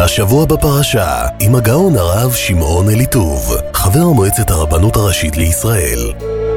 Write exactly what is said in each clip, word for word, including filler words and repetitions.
השבוע בפרשה עם הגאון הרב שמעון אליטוב, חבר מועצת הרבנות הראשית לישראל.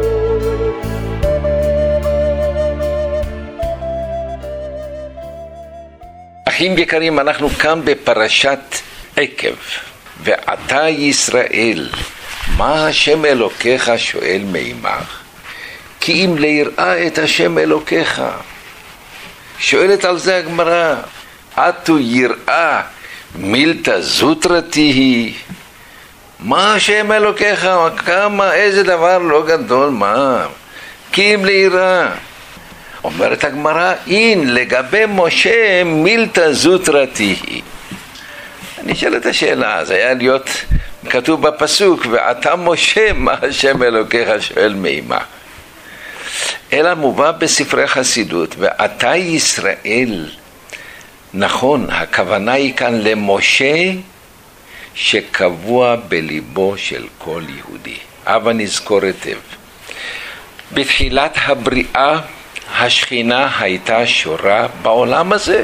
אחים יקרים, אנחנו כאן בפרשת עקב. ועתה ישראל, מה השם אלוקיך שואל מעמך? כי אם ליראה את השם אלוקיך. שואלת על זה הגמרא, אתו יראה מילתא זוטרתי היא. מה השם אלוקיך? כמה, איזה דבר לא גדול, מה? כי אם ליראה. אומרת הגמרא, אין לגבי משה מילתא זוטרתי היא. אני אשאל את השאלה, זה היה להיות כתוב בפסוק, ועתה משה, מה השם אלוקיך שואל מעמך? אלא מובא בספרי חסידות, ועתה ישראל, נכון, הכוונה היא כאן למשה שקבוע בליבו של כל יהודי. אבל נזכור היטב, בתחילת הבריאה השכינה הייתה שורה בעולם הזה.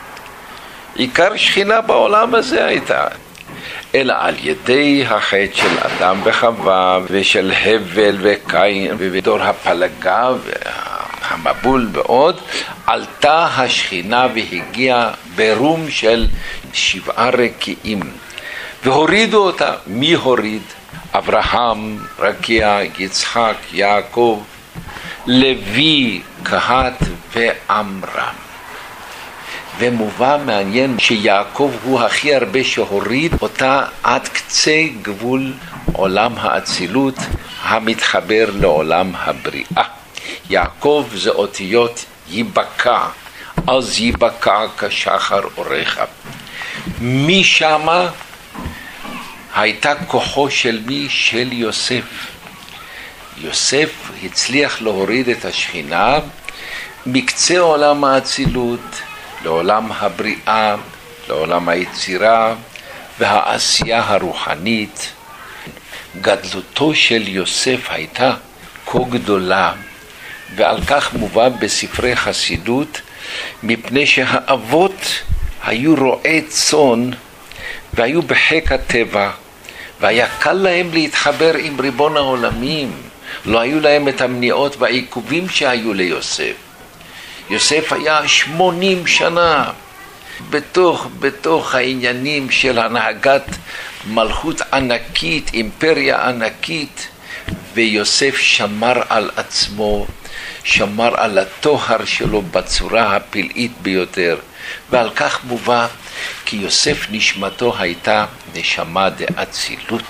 עיקר שכינה בעולם הזה הייתה. אלא על ידי החטא של אדם וחווה ושל הבל וקין ודור הפלגה והמבול ועוד, עלתה השכינה והגיעה ברום של שבעה רקיעים והורידו אותה. מי הוריד? אברהם, רקיע, יצחק, יעקב, לוי, קהת ועמרם. ומובא מעניין שיעקב הוא הכי הרבה שהוריד אותה עד קצה גבול עולם האצילות המתחבר לעולם הבריאה. יעקב זה אותיות ייבקע, אז ייבקע כשחר אורך. משם הייתה כוחו של מי? של יוסף. יוסף הצליח להוריד את השכינה מקצה עולם האצילות לעולם הבריאה, לעולם היצירה והעשייה הרוחנית. גדלותו של יוסף הייתה כה גדולה, ועל כך מובא בספרי חסידות, מפני שהאבות היו רועי צאן והיו בחיק הטבע, והיה קל להם להתחבר עם ריבון העולמים. לא היו להם את המניעות והעיכובים שהיו ליוסף. יוסף היה שמונים שנה בתוך, בתוך העניינים של הנהגת מלכות ענקית, אימפריה ענקית, ויוסף שמר על עצמו, שמר על התואר שלו בצורה הפלאית ביותר, ועל כך מובא כי יוסף נשמתו הייתה נשמה דאצילות.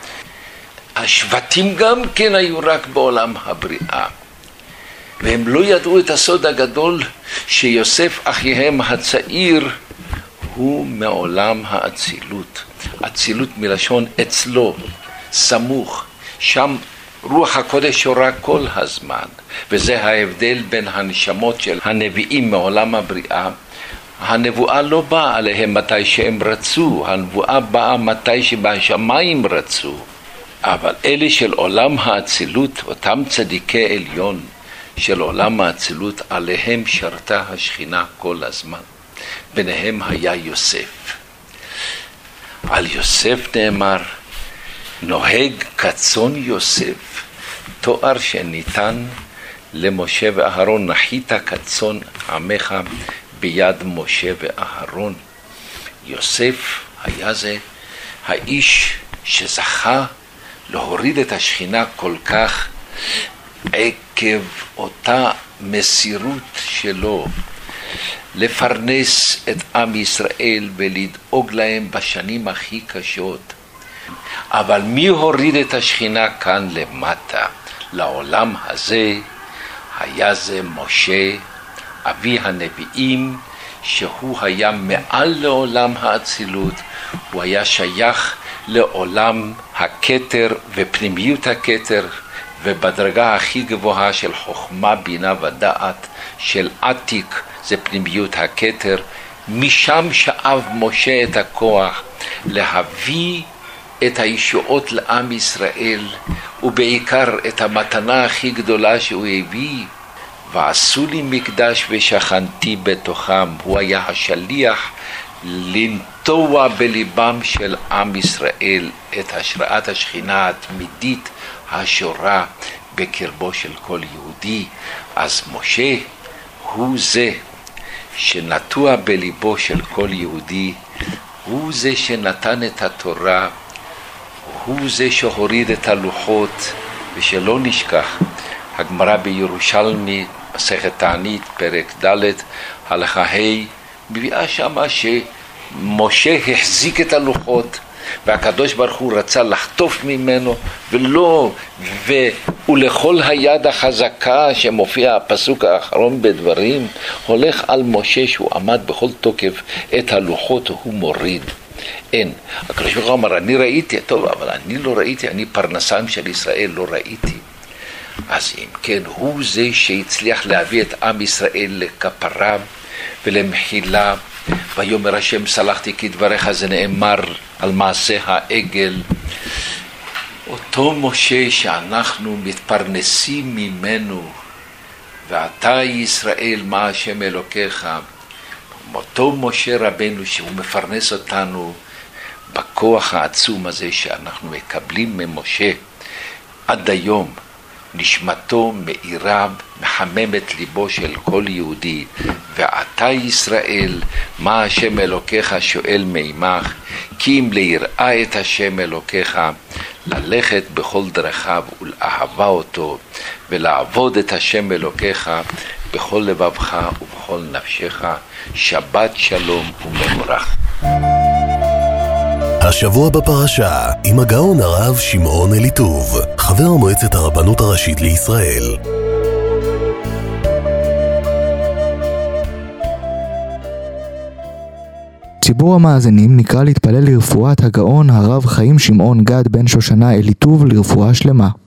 השבטים גם כן היו רק בעולם הבריאה, והם לא ידעו את הסוד הגדול שיוסף אחיהם הצעיר הוא מעולם האצילות. אצילות מלשון אצלו, סמוך, שם רוח הקודש שורה כל הזמן, וזה ההבדל בין הנשמות של הנביאים מעולם הבריאה. הנבואה לא באה עליהם מתי שהם רצו, הנבואה באה מתי שבשמיים רצו. אבל אלה של עולם האצילות, אותם צדיקי עליון של עולם האצילות, עליהם שרתה השכינה כל הזמן. ביניהם היה יוסף. על יוסף נאמר, נוהג כצאן יוסף, תואר שניתן למשה ואהרון. נחית כצאן עמך ביד משה ואהרון. יוסף היה זה האיש שזכה להוריד את השכינה כל כך עקב אותה מסירות שלו לפרנס את עם ישראל ולדאוג להם בשנים הכי קשות. אבל מי הוריד את השכינה כאן למטה לעולם הזה? היה זה משה, אבי הנביאים, שהוא היה מעל לעולם האצילות. הוא היה שייך לעולם הכתר ופנימיות הכתר, ובדרגה הכי גבוהה של חוכמה, בינה ודעת של עתיק, זה פנימיות הכתר. משם שאב משה את הכוח להביא את הישועות לעם ישראל, ובעיקר את המתנה הכי גדולה שהוא הביא, ועשו לי מקדש ושכנתי בתוכם. הוא היה השליח לנטוע בליבם של עם ישראל את השראת השכינה התמידית השורה בקרבו של כל יהודי. אז משה הוא זה שנטוע בליבו של כל יהודי, הוא זה שנתן את התורה, הוא זה שהוריד את הלוחות. ושלא נשכח, הגמרא בירושלמי, מסכת תענית, פרק ד' הלכה ה', מביאה שמה שמשה החזיק את הלוחות, והקדוש ברוך הוא רצה לחטוף ממנו, ולא, ו... ולכל היד החזקה שמופיע הפסוק האחרון בדברים, הולך על משה שהוא עמד בכל תוקף את הלוחות, הוא מוריד. אין. הקדוש ברוך הוא אמר, אני ראיתי, טוב, אבל אני לא ראיתי, אני פרנסם של ישראל לא ראיתי. אז אם כן, הוא זה שהצליח להביא את עם ישראל לכפרה ולמחילה, ויאמר השם סלחתי כדבריך, זה נאמר על מעשה העגל. אותו משה שאנחנו מתפרנסים ממנו, ואתה ישראל מה השם אלוקיך, אותו משה רבנו שהוא מפרנס אותנו בכוח העצום הזה שאנחנו מקבלים ממשה, עד היום נשמתו מאירה, מחממת ליבו של כל יהודי. ואתה ישראל מה השם אלוקיך שואל מימך, כי אם ליראה את השם אלוקיך, ללכת בכל דרכיו ולאהבה אותו, ולעבוד את השם אלוקיך בכל לבבך ובכל נפשך. שבת שלום ומבורך. השבוע בפרשה עם הגאון הרב שמעון אליטוב, חבר מועצת הרבנות הראשית לישראל. ציבור המאזינים נקרא להתפלל לרפואת הגאון הרב חיים שמעון גד בן שושנה אליטוב לרפואה שלמה.